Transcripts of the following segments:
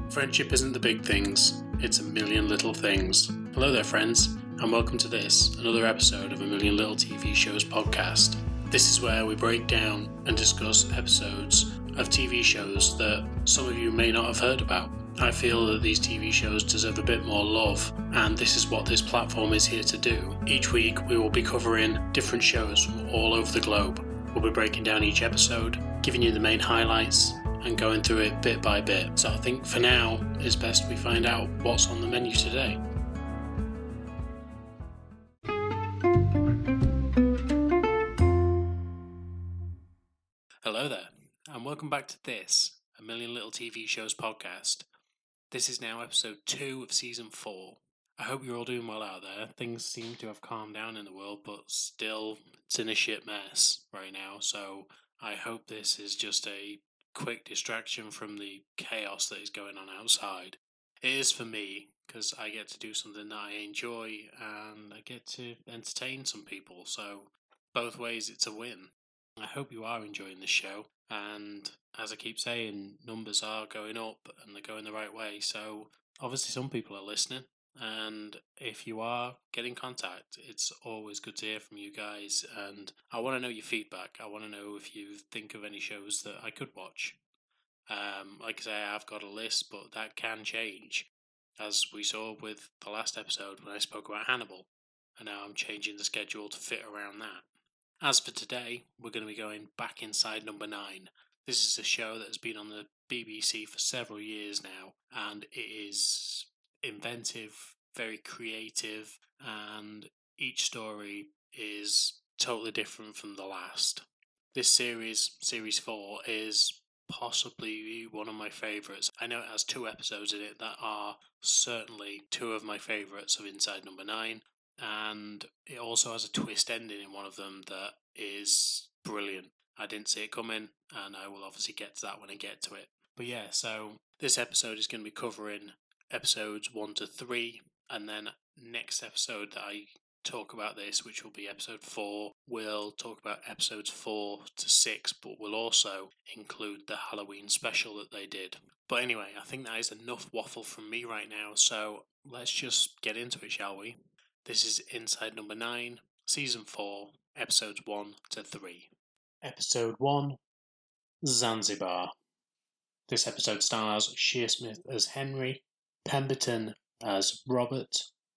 Friendship isn't the big things, it's a million little things. Hello there, friends, and welcome to this, another episode of A Million Little TV Shows podcast. This is where we break down and discuss episodes of TV shows that some of you may not have heard about. I feel that these TV shows deserve a bit more love, and this is what this platform is here to do. Each week we will be covering different shows from all over the globe. We'll be breaking down each episode, giving you the main highlights, and going through it bit by bit. So I think for now, it's best we find out what's on the menu today. Hello there, and welcome back to this, A Million Little TV Shows podcast. This is now episode 2 of season 4. I hope you're all doing well out there. Things seem to have calmed down in the world, but still, it's in a shit mess right now. So I hope this is just a quick distraction from the chaos that is going on outside. It is for me, because I get to do something that I enjoy and I get to entertain some people, so both ways it's a win. I hope you are enjoying this show, and as I keep saying, numbers are going up and they're going the right way, so obviously some people are listening, and if you are, get in contact. It's always good to hear from you guys, and I want to know your feedback. I want to know if you think of any shows that I could watch. Like I say, I've got a list, but that can change, as we saw with the last episode when I spoke about Hannibal, and now I'm changing the schedule to fit around that. As for today, we're going to be going back inside number 9. This is a show that has been on the BBC for several years now, and it is inventive, very creative, and each story is totally different from the last. This series 4, is possibly one of my favourites. I know it has 2 episodes in it that are certainly 2 of my favourites of Inside Number 9, and it also has a twist ending in one of them that is brilliant. I didn't see it coming, and I will obviously get to that when I get to it. But yeah, so this episode is going to be covering episodes 1 to 3, and then next episode that I talk about this, which will be episode 4, we'll talk about episodes 4 to 6, but we'll also include the Halloween special that they did. But anyway, I think that is enough waffle from me right now, so let's just get into it, shall we? This is Inside Number 9, Season 4, Episodes 1 to 3. Episode 1, Zanzibar. This episode stars Shearsmith as Henry, Pemberton as Robert,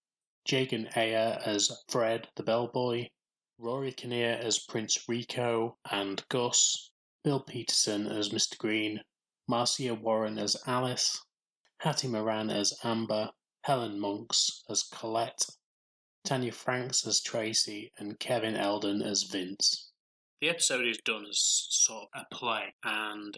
Jagan Ayer as Fred the bellboy, Rory Kinnear as Prince Rico and Gus, Bill Peterson as Mr. Green, Marcia Warren as Alice, Hattie Moran as Amber, Helen Monks as Colette, Tanya Franks as Tracy, and Kevin Eldon as Vince. The episode is done as sort of a play, and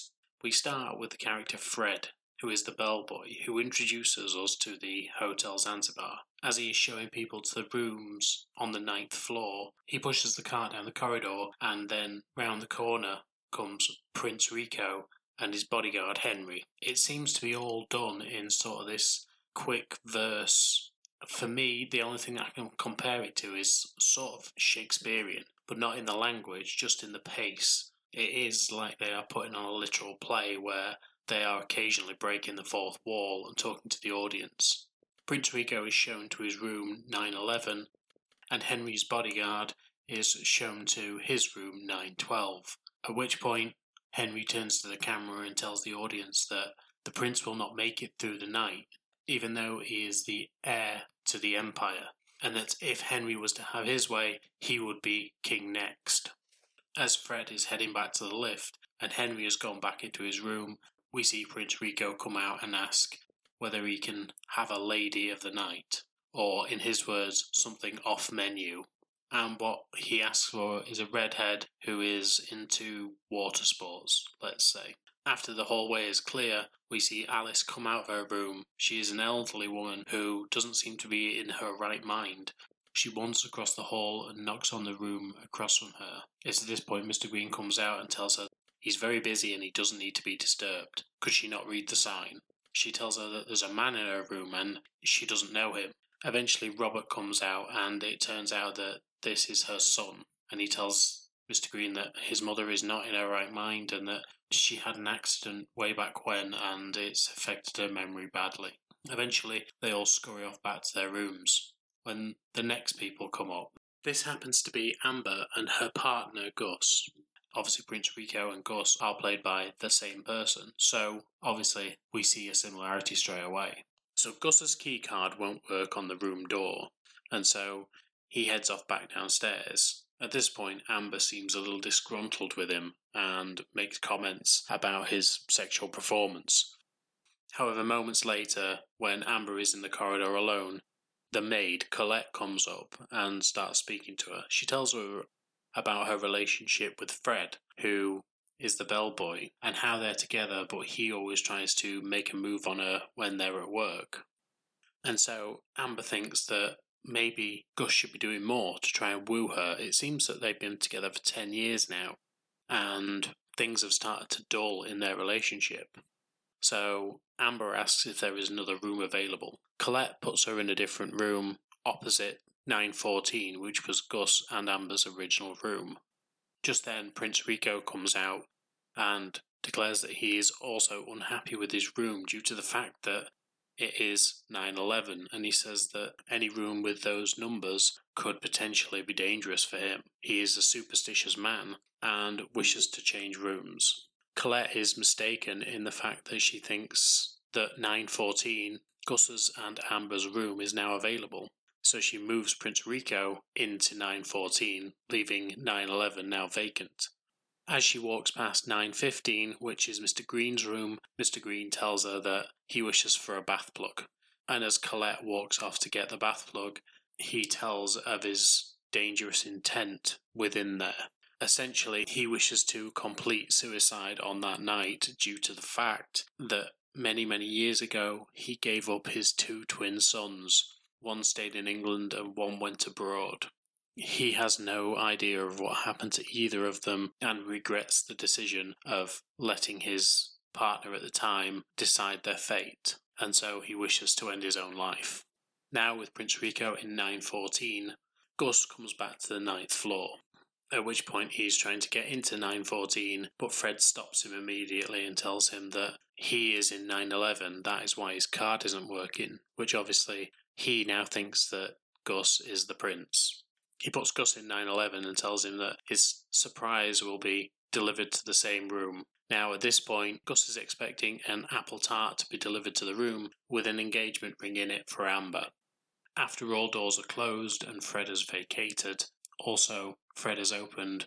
we start with the character Fred, who is the bellboy, who introduces us to the Hotel Zanzibar. As he is showing people to the rooms on the 9th floor, he pushes the cart down the corridor, and then round the corner comes Prince Rico and his bodyguard Henry. It seems to be all done in sort of this quick verse. For me, the only thing I can compare it to is sort of Shakespearean, but not in the language, just in the pace. It is like they are putting on a literal play where they are occasionally breaking the fourth wall and talking to the audience. Prince Rico is shown to his room 911, and Henry's bodyguard is shown to his room 912, at which point Henry turns to the camera and tells the audience that the prince will not make it through the night, even though he is the heir to the empire, and that if Henry was to have his way, he would be king next. As Fred is heading back to the lift, and Henry has gone back into his room, we see Prince Rico come out and ask whether he can have a lady of the night, or in his words, something off menu. And what he asks for is a redhead who is into water sports, let's say. After the hallway is clear, we see Alice come out of her room. She is an elderly woman who doesn't seem to be in her right mind. She wanders across the hall and knocks on the room across from her. It's at this point Mr. Green comes out and tells her he's very busy and he doesn't need to be disturbed. Could she not read the sign? She tells her that there's a man in her room and she doesn't know him. Eventually Robert comes out and it turns out that this is her son, and he tells Mr. Green that his mother is not in her right mind and that she had an accident way back when and it's affected her memory badly. Eventually, they all scurry off back to their rooms when the next people come up. This happens to be Amber and her partner, Gus. Obviously, Prince Rico and Gus are played by the same person, so obviously we see a similarity straight away. So Gus's key card won't work on the room door, and so he heads off back downstairs. At this point, Amber seems a little disgruntled with him and makes comments about his sexual performance. However, moments later, when Amber is in the corridor alone, the maid, Colette, comes up and starts speaking to her. She tells her about her relationship with Fred, who is the bellboy, and how they're together, but he always tries to make a move on her when they're at work. And so Amber thinks that maybe Gus should be doing more to try and woo her. It seems that they've been together for 10 years now, and things have started to dull in their relationship. So Amber asks if there is another room available. Colette puts her in a different room opposite 914, which was Gus and Amber's original room. Just then, Prince Rico comes out and declares that he is also unhappy with his room due to the fact that it is 911, and he says that any room with those numbers could potentially be dangerous for him. He is a superstitious man and wishes to change rooms. Colette is mistaken in the fact that she thinks that 914, Gus's and Amber's room, is now available. So she moves Prince Rico into 914, leaving 911 now vacant. As she walks past 915, which is Mr. Green's room, Mr. Green tells her that he wishes for a bath plug. And as Colette walks off to get the bath plug, he tells of his dangerous intent within there. Essentially, he wishes to complete suicide on that night due to the fact that many, many years ago, he gave up his 2 twin sons. One stayed in England and one went abroad. He has no idea of what happened to either of them and regrets the decision of letting his partner at the time decide their fate, and so he wishes to end his own life. Now, with Prince Rico in 914, Gus comes back to the 9th floor, at which point he's trying to get into 914, but Fred stops him immediately and tells him that he is in 911, that is why his card isn't working, which obviously he now thinks that Gus is the prince. He puts Gus in 911 and tells him that his surprise will be delivered to the same room. Now, at this point, Gus is expecting an apple tart to be delivered to the room with an engagement ring in it for Amber. After all doors are closed and Fred has vacated, also Fred has opened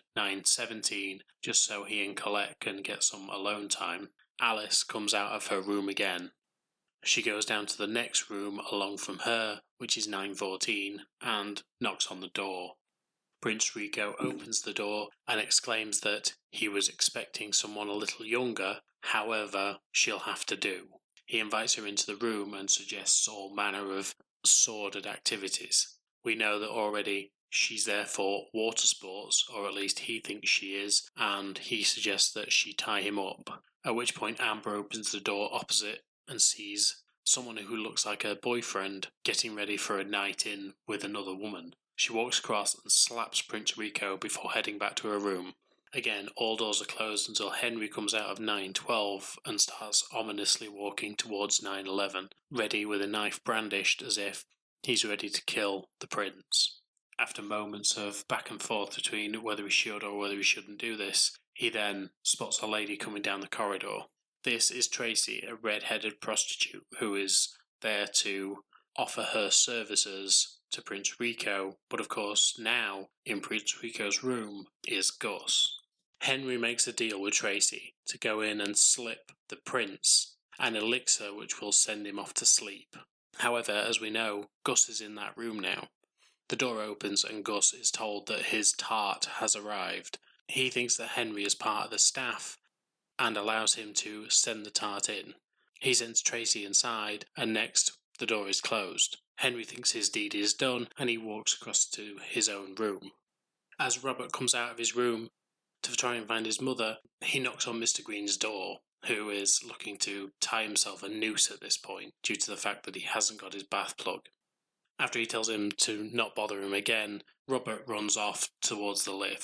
917 just so he and Colette can get some alone time. Alice comes out of her room again. She goes down to the next room along from her, which is 914, and knocks on the door. Prince Rico opens the door and exclaims that he was expecting someone a little younger, however, she'll have to do. He invites her into the room and suggests all manner of sordid activities. We know that already she's there for water sports, or at least he thinks she is, and he suggests that she tie him up. At which point Amber opens the door opposite and sees someone who looks like her boyfriend getting ready for a night in with another woman. She walks across and slaps Prince Rico before heading back to her room. Again, all doors are closed until Henry comes out of 912 and starts ominously walking towards 911, ready with a knife brandished as if he's ready to kill the prince. After moments of back and forth between whether he should or whether he shouldn't do this, he then spots a lady coming down the corridor. This is Tracy, a red-headed prostitute who is there to offer her services to Prince Rico, but of course now in Prince Rico's room is Gus. Henry makes a deal with Tracy to go in and slip the prince an elixir which will send him off to sleep. However, as we know, Gus is in that room now. The door opens and Gus is told that his tart has arrived. He thinks that Henry is part of the staff and allows him to send the tart in. He sends Tracy inside, and next, the door is closed. Henry thinks his deed is done, and he walks across to his own room. As Robert comes out of his room to try and find his mother, he knocks on Mr. Green's door, who is looking to tie himself a noose at this point, due to the fact that he hasn't got his bath plug. After he tells him to not bother him again, Robert runs off towards the lifts.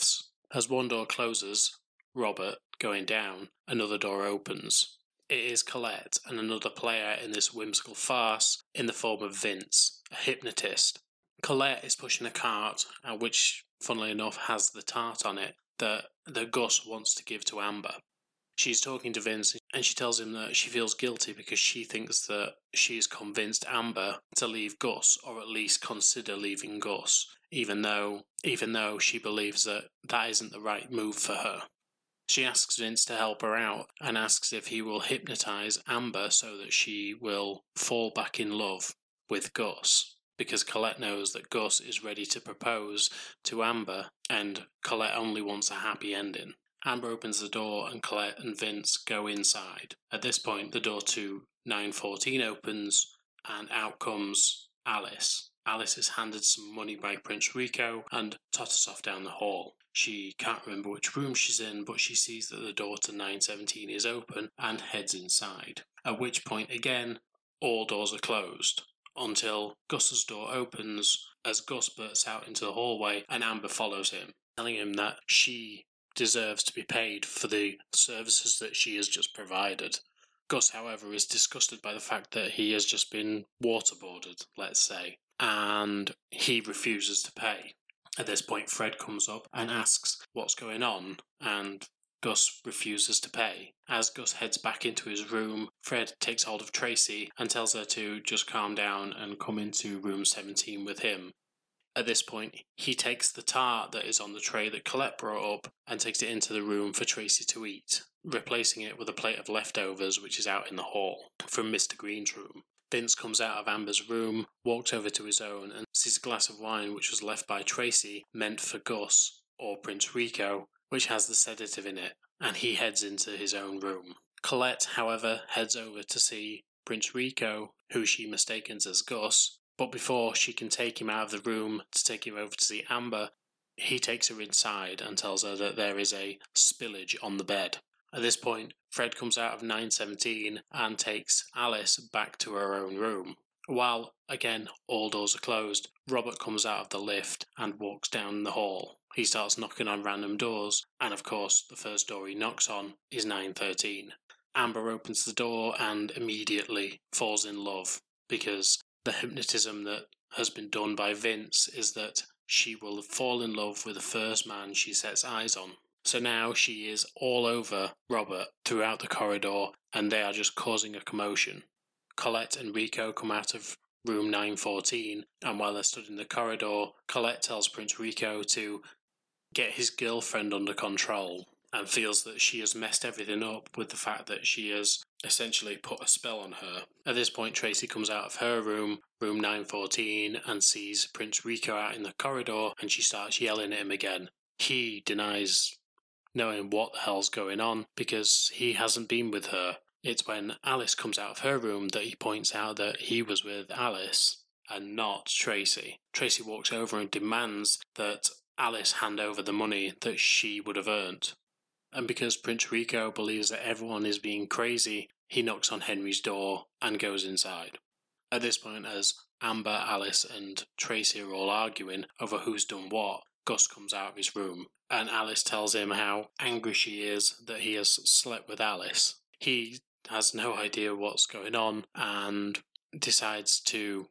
As one door closes, Robert going down, another door opens. It is Colette and another player in this whimsical farce in the form of Vince, a hypnotist. Colette is pushing a cart, which, funnily enough, has the tart on it that Gus wants to give to Amber. She's talking to Vince and she tells him that she feels guilty because she thinks that she's convinced Amber to leave Gus, or at least consider leaving Gus, even though she believes that isn't the right move for her. She asks Vince to help her out and asks if he will hypnotise Amber so that she will fall back in love with Gus, because Colette knows that Gus is ready to propose to Amber and Colette only wants a happy ending. Amber opens the door and Colette and Vince go inside. At this point, the door to 914 opens and out comes Alice. Alice is handed some money by Prince Rico and totters off down the hall. She can't remember which room she's in, but she sees that the door to 917 is open and heads inside. At which point, again, all doors are closed until Gus's door opens as Gus bursts out into the hallway and Amber follows him, telling him that she deserves to be paid for the services that she has just provided. Gus, however, is disgusted by the fact that he has just been waterboarded, let's say, and he refuses to pay. At this point, Fred comes up and asks what's going on, and Gus refuses to pay. As Gus heads back into his room, Fred takes hold of Tracy and tells her to just calm down and come into room 17 with him. At this point, he takes the tart that is on the tray that Colette brought up and takes it into the room for Tracy to eat, replacing it with a plate of leftovers which is out in the hall from Mr. Green's room. Vince comes out of Amber's room, walks over to his own and sees a glass of wine which was left by Tracy, meant for Gus or Prince Rico, which has the sedative in it, and he heads into his own room. Colette, however, heads over to see Prince Rico, who she mistakes as Gus, but before she can take him out of the room to take him over to see Amber, he takes her inside and tells her that there is a spillage on the bed. At this point, Fred comes out of 917 and takes Alice back to her own room. While, again, all doors are closed, Robert comes out of the lift and walks down the hall. He starts knocking on random doors, and of course, the first door he knocks on is 913. Amber opens the door and immediately falls in love, because the hypnotism that has been done by Vince is that she will fall in love with the first man she sets eyes on. So now she is all over Robert throughout the corridor, and they are just causing a commotion. Colette and Rico come out of room 914, and while they're stood in the corridor, Colette tells Prince Rico to get his girlfriend under control, and feels that she has messed everything up with the fact that she has essentially put a spell on her. At this point, Tracy comes out of her room, room 914, and sees Prince Rico out in the corridor, and she starts yelling at him again. He denies knowing what the hell's going on, because he hasn't been with her. It's when Alice comes out of her room that he points out that he was with Alice and not Tracy. Tracy walks over and demands that Alice hand over the money that she would have earned. And because Prince Rico believes that everyone is being crazy, he knocks on Henry's door and goes inside. At this point, as Amber, Alice and Tracy are all arguing over who's done what, Gus comes out of his room, and Alice tells him how angry she is that he has slept with Alice. He has no idea what's going on and decides to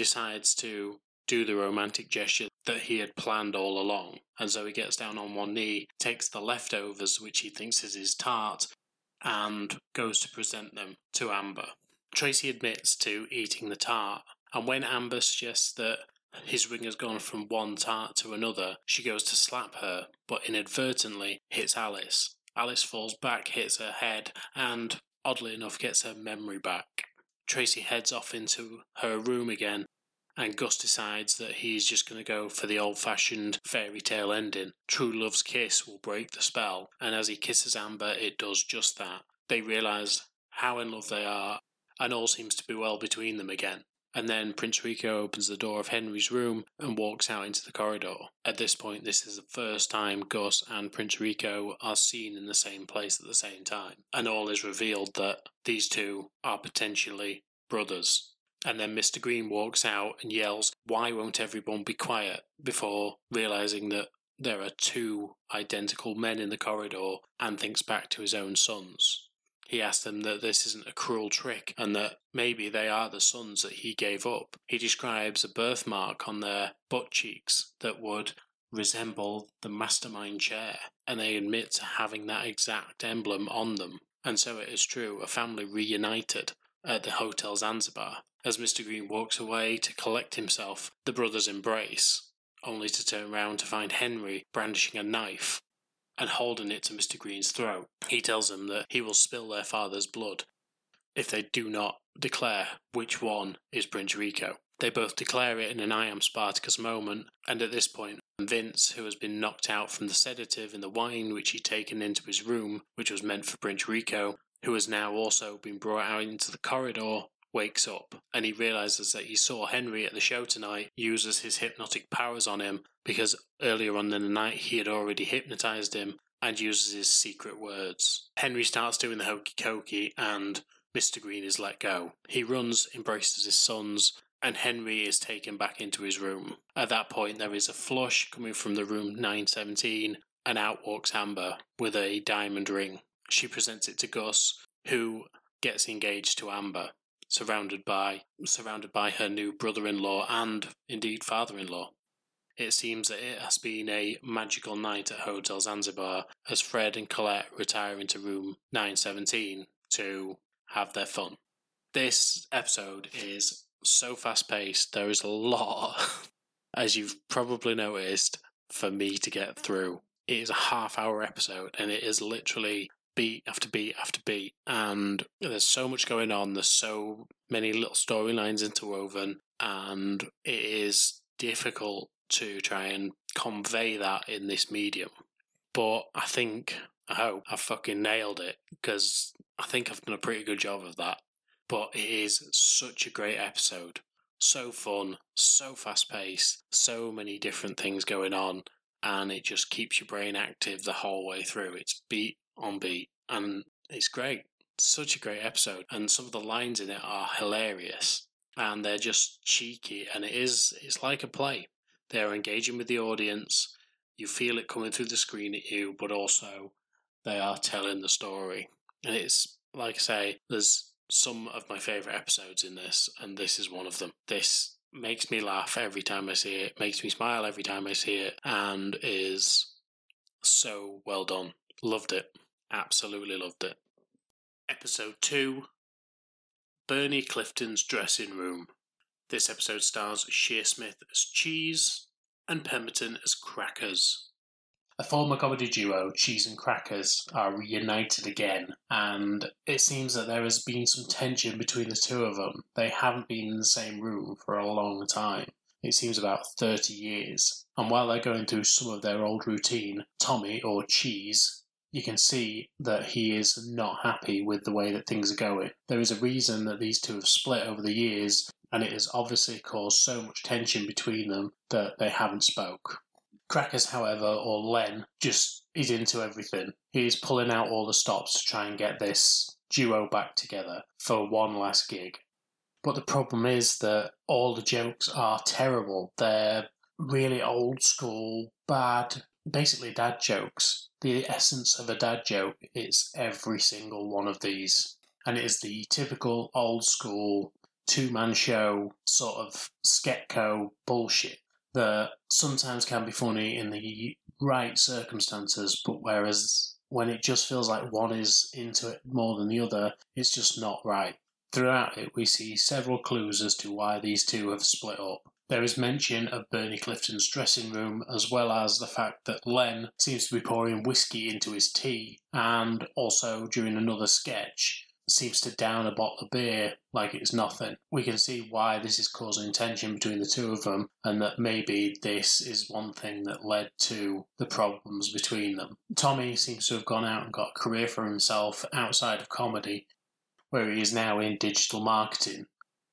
do the romantic gesture that he had planned all along. And so he gets down on one knee, takes the leftovers, which he thinks is his tart, and goes to present them to Amber. Tracy admits to eating the tart, and when Amber suggests that his ring has gone from one tart to another, she goes to slap her, but inadvertently hits Alice. Alice falls back, hits her head, and oddly enough gets her memory back. Tracy heads off into her room again, and Gus decides that he's just going to go for the old-fashioned fairy tale ending. True love's kiss will break the spell, and as he kisses Amber, it does just that. They realise how in love they are, and all seems to be well between them again. And then Prince Rico opens the door of Henry's room and walks out into the corridor. At this point, this is the first time Gus and Prince Rico are seen in the same place at the same time, and all is revealed that these two are potentially brothers. And then Mr. Green walks out and yells, "Why won't everyone be quiet?" before realising that there are two identical men in the corridor and thinks back to his own sons. He asks them that this isn't a cruel trick and that maybe they are the sons that he gave up. He describes a birthmark on their butt cheeks that would resemble the mastermind chair, and they admit to having that exact emblem on them. And so it is true, a family reunited at the Hotel Zanzibar. As Mr. Green walks away to collect himself, the brothers embrace, only to turn round to find Henry brandishing a knife and holding it to Mr. Green's throat. He tells them that he will spill their father's blood if they do not declare which one is Prince Rico. They both declare it in an I am Spartacus moment, and at this point, Vince, who has been knocked out from the sedative in the wine which he'd taken into his room, which was meant for Prince Rico, who has now also been brought out into the corridor, wakes up, and he realises that he saw Henry at the show tonight, uses his hypnotic powers on him, because earlier on in the night he had already hypnotised him, and uses his secret words. Henry starts doing the hokey cokey, and Mr. Green is let go. He runs, embraces his sons, and Henry is taken back into his room. At that point, there is a flush coming from the room 917, and out walks Amber with a diamond ring. She presents it to Gus, who gets engaged to Amber, surrounded by her new brother-in-law and, indeed, father-in-law. It seems that it has been a magical night at Hotel Zanzibar as Fred and Colette retire into room 917 to have their fun. This episode is so fast-paced. There is a lot, as you've probably noticed, for me to get through. It is a half-hour episode, and it is literally beat after beat after beat, and there's so much going on. There's so many little storylines interwoven, and it is difficult to try and convey that in this medium. But I hope I fucking nailed it, because I think I've done a pretty good job of that. But it is such a great episode. So fun, so fast-paced, so many different things going on, and it just keeps your brain active the whole way through. It's beat on beat, and it's great. Such a great episode, and some of the lines in it are hilarious, and they're just cheeky, and it's like a play. They're engaging with the audience. You feel it coming through the screen at you, but also they are telling the story. And it's, like I say, there's some of my favourite episodes in this, and this is one of them. This makes me laugh every time I see it, makes me smile every time I see it, and is so well done. Loved it. Absolutely loved it. Episode 2, Bernie Clifton's Dressing Room. This episode stars Shearsmith as Cheese and Pemberton as Crackers. A former comedy duo, Cheese and Crackers, are reunited again, and it seems that there has been some tension between the two of them. They haven't been in the same room for a long time. It seems about 30 years. And while they're going through some of their old routine, Tommy, or Cheese, you can see that he is not happy with the way that things are going. There is a reason that these two have split over the years, and it has obviously caused so much tension between them that they haven't spoke. Crackers, however, or Len, just is into everything. He is pulling out all the stops to try and get this duo back together for one last gig. But the problem is that all the jokes are terrible. They're really old school, bad, basically dad jokes. The essence of a dad joke is every single one of these. And it is the typical old school two-man show sort of sketco bullshit that sometimes can be funny in the right circumstances, but whereas when it just feels like one is into it more than the other, it's just not right. Throughout it, we see several clues as to why these two have split up. There is mention of Bernie Clifton's dressing room, as well as the fact that Len seems to be pouring whiskey into his tea, and also during another sketch, seems to down a bottle of beer like it's nothing. We can see why this is causing tension between the two of them, and that maybe this is one thing that led to the problems between them. Tommy seems to have gone out and got a career for himself outside of comedy, where he is now in digital marketing,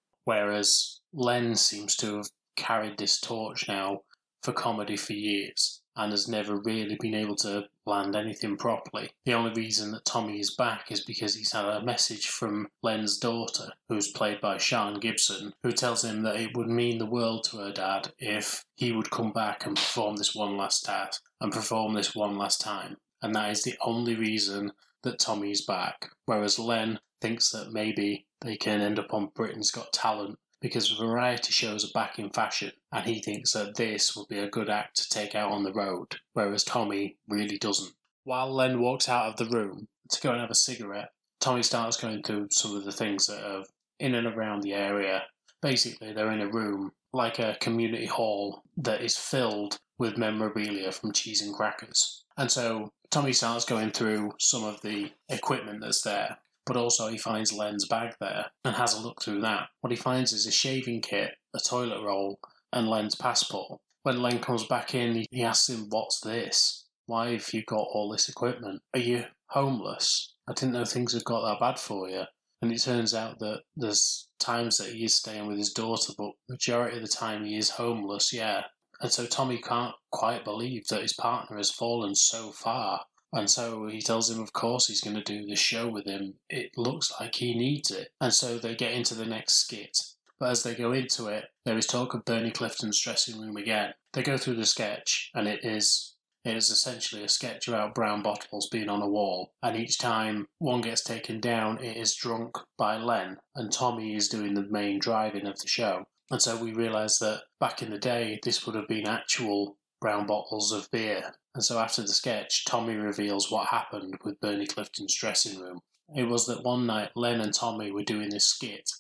whereas Len seems to have carried this torch now for comedy for years and has never really been able to land anything properly. The only reason that Tommy is back is because he's had a message from Len's daughter, who's played by Sian Gibson, who tells him that it would mean the world to her dad if he would come back and perform this one last task. and perform this one last time. And that is the only reason that Tommy's back. Whereas Len thinks that maybe they can end up on Britain's Got Talent because variety shows are back in fashion, and he thinks that this would be a good act to take out on the road, whereas Tommy really doesn't. While Len walks out of the room to go and have a cigarette, Tommy starts going through some of the things that are in and around the area. Basically, they're in a room, like a community hall, that is filled with memorabilia from Cheese and Crackers. And so Tommy starts going through some of the equipment that's there, but also he finds Len's bag there and has a look through that. What he finds is a shaving kit, a toilet roll, and Len's passport. When Len comes back in, he asks him, "What's this? Why have you got all this equipment? Are you homeless? I didn't know things had got that bad for you." And it turns out that there's times that he is staying with his daughter, but majority of the time he is homeless, yeah. And so Tommy can't quite believe that his partner has fallen so far. And so he tells him, of course, he's going to do this show with him. It looks like he needs it. And so they get into the next skit. But as they go into it, there is talk of Bernie Clifton's dressing room again. They go through the sketch, and it is essentially a sketch about brown bottles being on a wall. And each time one gets taken down, it is drunk by Len. And Tommy is doing the main driving of the show. And so we realise that back in the day, this would have been actual brown bottles of beer. And so after the sketch, Tommy reveals what happened with Bernie Clifton's dressing room. It was that one night Len and Tommy were doing this skit,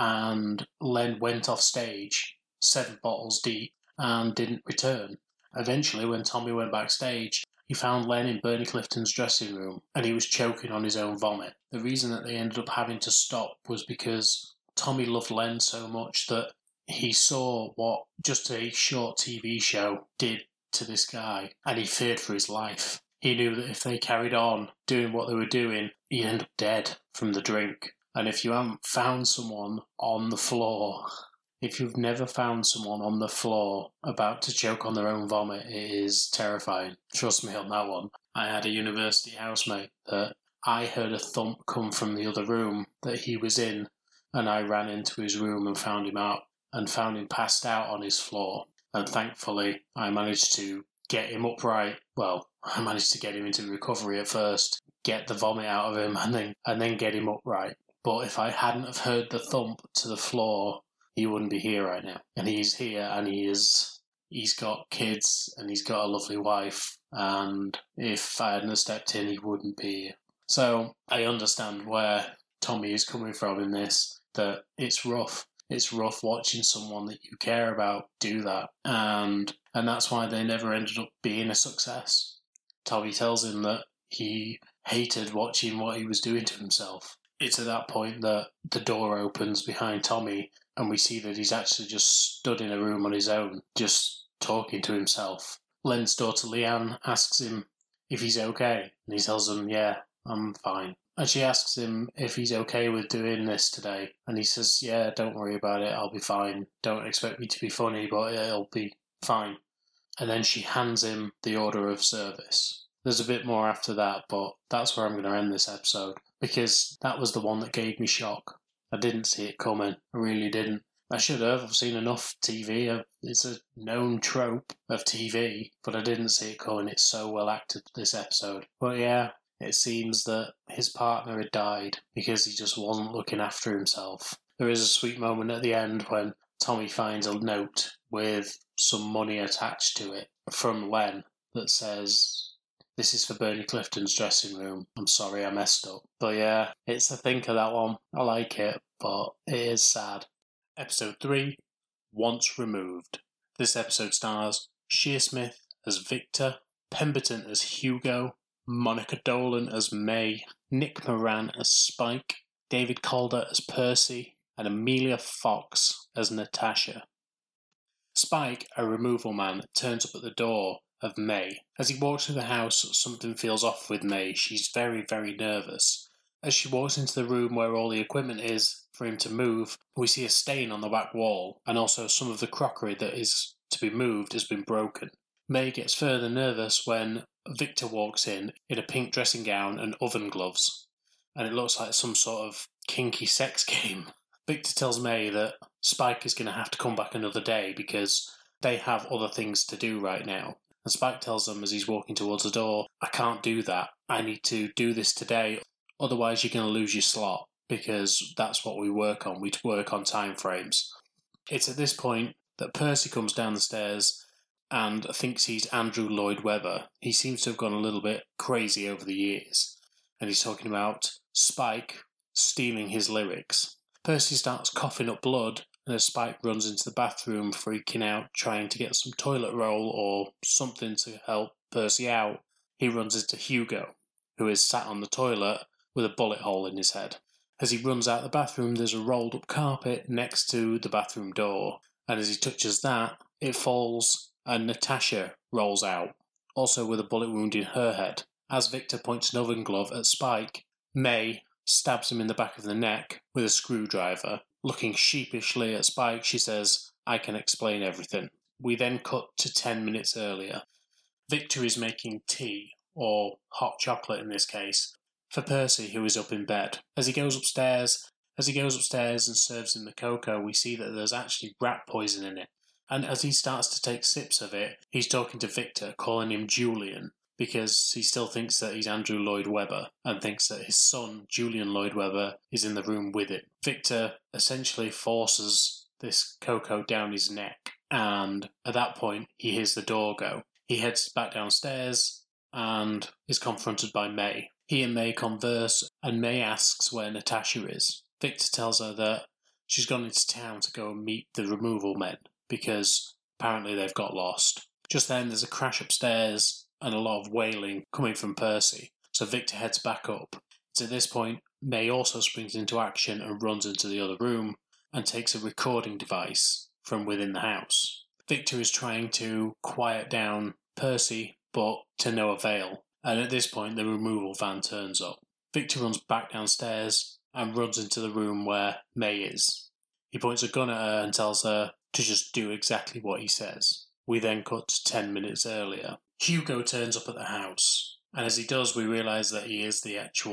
and Len went off stage, 7 bottles deep, and didn't return. Eventually, when Tommy went backstage, he found Len in Bernie Clifton's dressing room, and he was choking on his own vomit. The reason that they ended up having to stop was because Tommy loved Len so much that he saw what just a short TV show did to this guy, and he feared for his life. He knew that if they carried on doing what they were doing, he'd end up dead from the drink. And if you haven't found someone on the floor, if you've never found someone on the floor about to choke on their own vomit, it is terrifying. Trust me on that one. I had a university housemate that I heard a thump come from the other room that he was in, and I ran into his room and found him passed out on his floor. And thankfully, I managed to get him upright. Well, I managed to get him into recovery at first, get the vomit out of him, and then get him upright. But if I hadn't have heard the thump to the floor, he wouldn't be here right now. And he's here, and he's got kids, and he's got a lovely wife. And if I hadn't stepped in, he wouldn't be here. So I understand where Tommy is coming from in this, that it's rough. It's rough watching someone that you care about do that. And that's why they never ended up being a success. Tommy tells him that he hated watching what he was doing to himself. It's at that point that the door opens behind Tommy, and we see that he's actually just stood in a room on his own, just talking to himself. Len's daughter Leanne asks him if he's okay, and he tells them, "Yeah, I'm fine." And she asks him if he's okay with doing this today. And he says, "Yeah, don't worry about it, I'll be fine. Don't expect me to be funny, but it'll be fine." And then she hands him the order of service. There's a bit more after that, but that's where I'm going to end this episode, because that was the one that gave me shock. I didn't see it coming. I really didn't. I should have. I've seen enough TV. It's a known trope of TV, but I didn't see it coming. It's so well acted, this episode. But yeah, it seems that his partner had died because he just wasn't looking after himself. There is a sweet moment at the end when Tommy finds a note with some money attached to it from Len that says, "This is for Bernie Clifton's dressing room. I'm sorry I messed up." But yeah, it's a thinker, that one. I like it, but it is sad. Episode 3, Once Removed. This episode stars Shearsmith as Victor, Pemberton as Hugo, Monica Dolan as May, Nick Moran as Spike, David Calder as Percy, and Amelia Fox as Natasha. Spike, a removal man, turns up at the door of May. As he walks through the house, something feels off with May. She's very, very nervous. As she walks into the room where all the equipment is for him to move, we see a stain on the back wall, and also some of the crockery that is to be moved has been broken. May gets further nervous when Victor walks in a pink dressing gown and oven gloves, and it looks like some sort of kinky sex game. Victor tells May that Spike is going to have to come back another day because they have other things to do right now. And Spike tells him as he's walking towards the door, I can't do that. I need to do this today, otherwise you're going to lose your slot, because that's what we work on. We work on time frames. It's at this point that Percy comes down the stairs and thinks he's Andrew Lloyd Webber. He seems to have gone a little bit crazy over the years, and he's talking about Spike stealing his lyrics. Percy starts coughing up blood, and as Spike runs into the bathroom, freaking out, trying to get some toilet roll or something to help Percy out, he runs into Hugo, who is sat on the toilet with a bullet hole in his head. As he runs out the bathroom, there's a rolled up carpet next to the bathroom door, and as he touches that, it falls and Natasha rolls out, also with a bullet wound in her head. As Victor points an oven glove at Spike, May stabs him in the back of the neck with a screwdriver. Looking sheepishly at Spike, she says, I can explain everything. We then cut to 10 minutes earlier. Victor is making tea, or hot chocolate in this case, for Percy, who is up in bed. As he goes upstairs and serves him the cocoa, we see that there's actually rat poison in it. And as he starts to take sips of it, he's talking to Victor, calling him Julian, because he still thinks that he's Andrew Lloyd Webber and thinks that his son, Julian Lloyd Webber, is in the room with him. Victor essentially forces this cocoa down his neck, and at that point, he hears the door go. He heads back downstairs and is confronted by May. He and May converse, and May asks where Natasha is. Victor tells her that she's gone into town to go and meet the removal men, because apparently they've got lost. Just then, there's a crash upstairs and a lot of wailing coming from Percy, so Victor heads back up. It's at this point, May also springs into action and runs into the other room and takes a recording device from within the house. Victor is trying to quiet down Percy, but to no avail, and at this point the removal van turns up. Victor runs back downstairs and runs into the room where May is. He points a gun at her and tells her to just do exactly what he says. We then cut to 10 minutes earlier. Hugo turns up at the house, and as he does, we realise that he is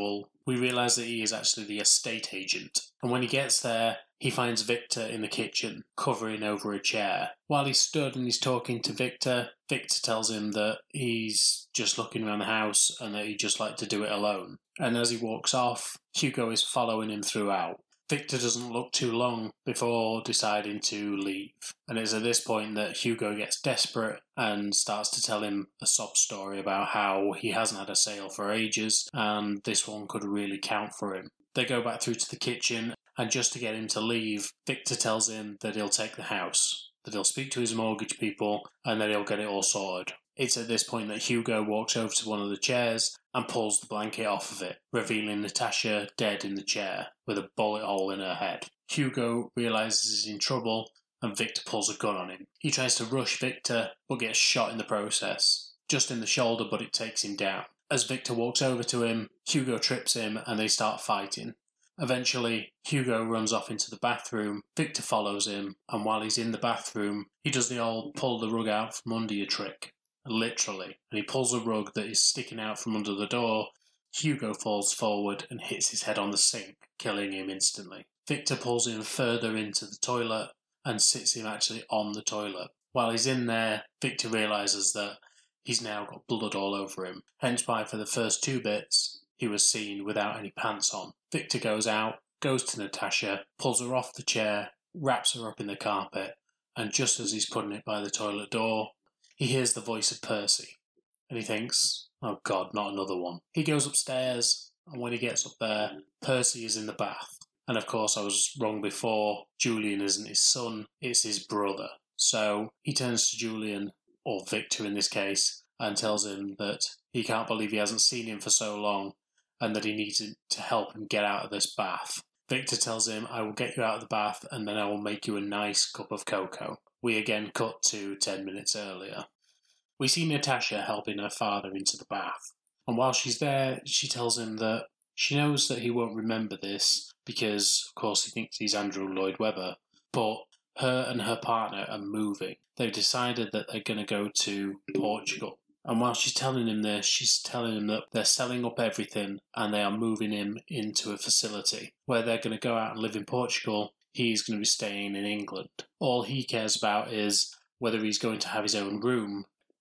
actually the estate agent. And when he gets there, he finds Victor in the kitchen, covering over a chair. While he's stood and he's talking to Victor, Victor tells him that he's just looking around the house and that he'd just like to do it alone. And as he walks off, Hugo is following him throughout. Victor doesn't look too long before deciding to leave, and it's at this point that Hugo gets desperate and starts to tell him a sob story about how he hasn't had a sale for ages and this one could really count for him. They go back through to the kitchen, and just to get him to leave, Victor tells him that he'll take the house, that he'll speak to his mortgage people, and that he'll get it all sorted. It's at this point that Hugo walks over to one of the chairs and pulls the blanket off of it, revealing Natasha dead in the chair with a bullet hole in her head. Hugo realises he's in trouble and Victor pulls a gun on him. He tries to rush Victor but gets shot in the process, just in the shoulder, but it takes him down. As Victor walks over to him, Hugo trips him and they start fighting. Eventually, Hugo runs off into the bathroom, Victor follows him, and while he's in the bathroom, he does the old pull the rug out from under you trick. Literally. And he pulls a rug that is sticking out from under the door. Hugo falls forward and hits his head on the sink, killing him instantly. Victor pulls him further into the toilet and sits him actually on the toilet. While he's in there, Victor realises that he's now got blood all over him. Hence why for the first two bits, he was seen without any pants on. Victor goes out, goes to Natasha, pulls her off the chair, wraps her up in the carpet, and just as he's putting it by the toilet door, he hears the voice of Percy, and he thinks, oh God, not another one. He goes upstairs, and when he gets up there, Percy is in the bath. And of course, I was wrong before. Julian isn't his son, it's his brother. So he turns to Julian, or Victor in this case, and tells him that he can't believe he hasn't seen him for so long, and that he needs to help him get out of this bath. Victor tells him, I will get you out of the bath, and then I will make you a nice cup of cocoa. We again cut to 10 minutes earlier. We see Natasha helping her father into the bath, and while she's there, she tells him that she knows that he won't remember this because, of course, he thinks he's Andrew Lloyd Webber, but her and her partner are moving. They've decided that they're going to go to Portugal. And while she's telling him this, she's telling him that they're selling up everything and they are moving him into a facility where they're going to go out and live in Portugal. He's going to be staying in England. All he cares about is whether he's going to have his own room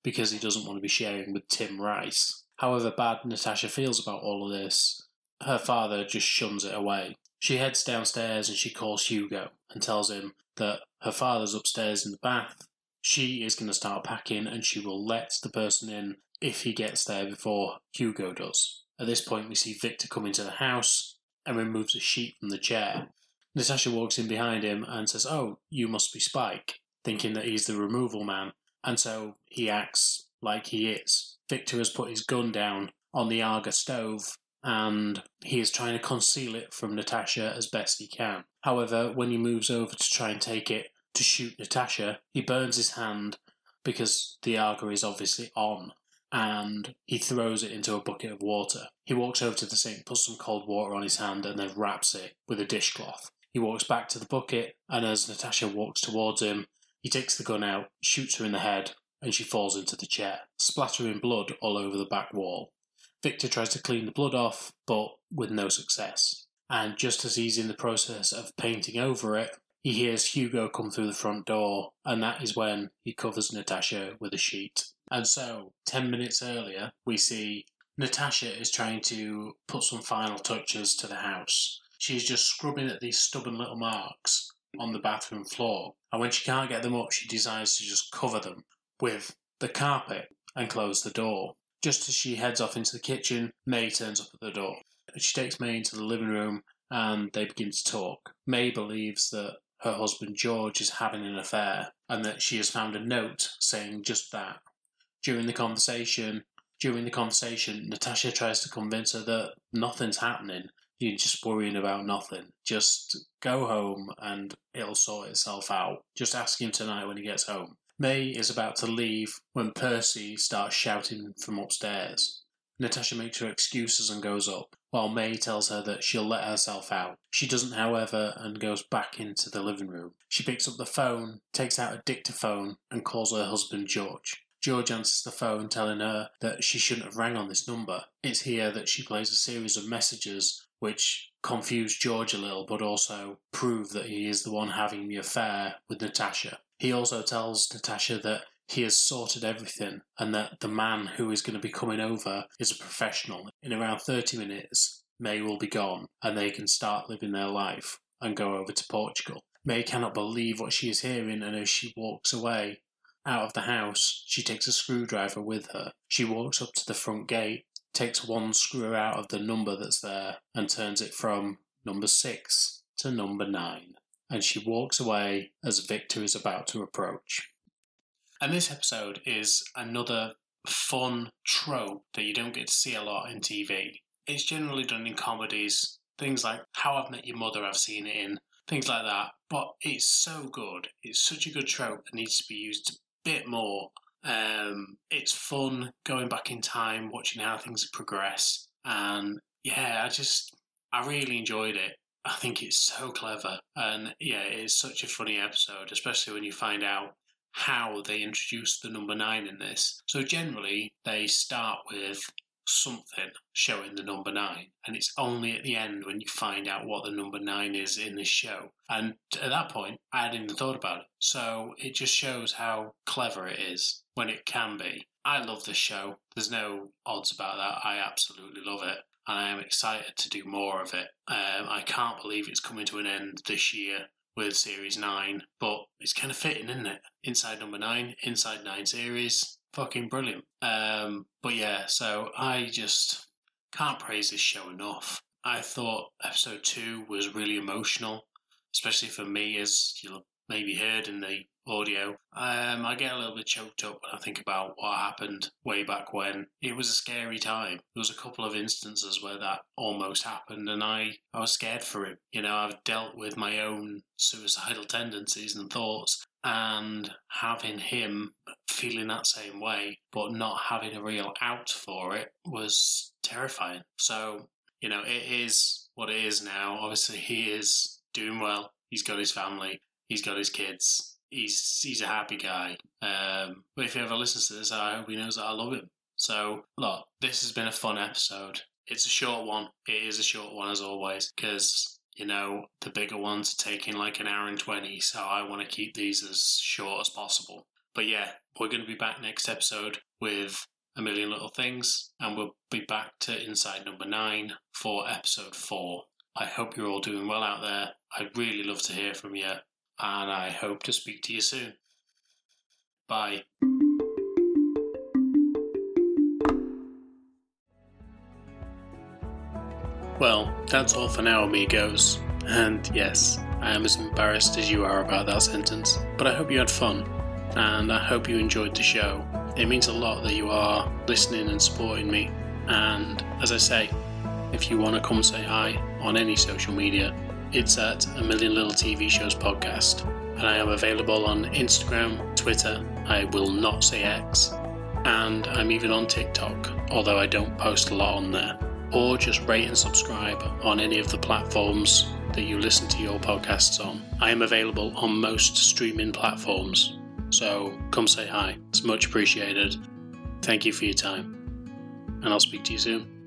because he doesn't want to be sharing with Tim Rice. However bad Natasha feels about all of this, her father just shuns it away. She heads downstairs and she calls Hugo and tells him that her father's upstairs in the bath. She is going to start packing and she will let the person in if he gets there before Hugo does. At this point, we see Victor come into the house and removes a sheet from the chair. Natasha walks in behind him and says, "Oh, you must be Spike," thinking that he's the removal man, and so he acts like he is. Victor has put his gun down on the Arga stove and he is trying to conceal it from Natasha as best he can. However, when he moves over to try and take it to shoot Natasha, he burns his hand because the Arga is obviously on, and he throws it into a bucket of water. He walks over to the sink, puts some cold water on his hand and then wraps it with a dishcloth. He walks back to the bucket, and as Natasha walks towards him, he takes the gun out, shoots her in the head, and she falls into the chair, splattering blood all over the back wall. Victor tries to clean the blood off, but with no success. And just as he's in the process of painting over it, he hears Hugo come through the front door, and that is when he covers Natasha with a sheet. And so, 10 minutes earlier, we see Natasha is trying to put some final touches to the house. She's just scrubbing at these stubborn little marks on the bathroom floor, and when she can't get them up, she decides to just cover them with the carpet and close the door. Just as she heads off into the kitchen, May turns up at the door. She takes May into the living room and they begin to talk. May believes that her husband George is having an affair and that she has found a note saying just that. During the conversation, Natasha tries to convince her that nothing's happening. You're just worrying about nothing. Just go home and it'll sort itself out. Just ask him tonight when he gets home. May is about to leave when Percy starts shouting from upstairs. Natasha makes her excuses and goes up, while May tells her that she'll let herself out. She doesn't, however, and goes back into the living room. She picks up the phone, takes out a dictaphone, and calls her husband George. George answers the phone, telling her that she shouldn't have rang on this number. It's here that she plays a series of messages which confuse George a little, but also prove that he is the one having the affair with Natasha. He also tells Natasha that he has sorted everything and that the man who is going to be coming over is a professional. In around 30 minutes, May will be gone and they can start living their life and go over to Portugal. May cannot believe what she is hearing, and as she walks away out of the house, she takes a screwdriver with her. She walks up to the front gate, takes one screw out of the number that's there and turns it from number 6 to number 9. And she walks away as Victor is about to approach. And this episode is another fun trope that you don't get to see a lot in TV. It's generally done in comedies, things like How I've Met Your Mother I've seen it in, things like that. But it's so good. It's such a good trope that needs to be used a bit more. It's fun going back in time, watching how things progress. And yeah, I really enjoyed it. I think it's so clever. And yeah, it's such a funny episode, especially when you find out how they introduced the number 9 in this. So generally, they start with something showing the number 9, and it's only at the end when you find out what the number 9 is in this show. And at that point, I hadn't even thought about it. So it just shows how clever it is when it can be. I love this show. There's no odds about that. I absolutely love it. And I am excited to do more of it. I can't believe it's coming to an end this year with Series 9, but it's kind of fitting, isn't it? Inside number 9, Inside 9 series, fucking brilliant. But yeah, so I just can't praise this show enough. I thought episode 2 was really emotional, especially for me, as you'll maybe heard in the audio. I get a little bit choked up when I think about what happened way back when. It was a scary time. There was a couple of instances where that almost happened, and I was scared for him. You know, I've dealt with my own suicidal tendencies and thoughts, and having him feeling that same way, but not having a real out for it, was terrifying. So, you know, it is what it is now. Obviously, he is doing well. He's got his family. He's got his kids. He's a happy guy. But if he ever listens to this, I hope he knows that I love him. So, look, this has been a fun episode. It's a short one. It is a short one, as always, because, you know, the bigger ones are taking like an hour and 20, so I want to keep these as short as possible. But yeah, we're going to be back next episode with A Million Little Things, and we'll be back to Inside Number 9 for episode 4. I hope you're all doing well out there. I'd really love to hear from you, and I hope to speak to you soon. Bye. Well, that's all for now, amigos. And yes, I am as embarrassed as you are about that sentence, but I hope you had fun, and I hope you enjoyed the show. It means a lot that you are listening and supporting me, and as I say, if you want to come say hi on any social media, it's at A Million Little TV Shows Podcast, and I am available on Instagram, Twitter, I will not say X, and I'm even on TikTok, although I don't post a lot on there. Or just rate and subscribe on any of the platforms that you listen to your podcasts on. I am available on most streaming platforms, so come say hi. It's much appreciated. Thank you for your time, and I'll speak to you soon.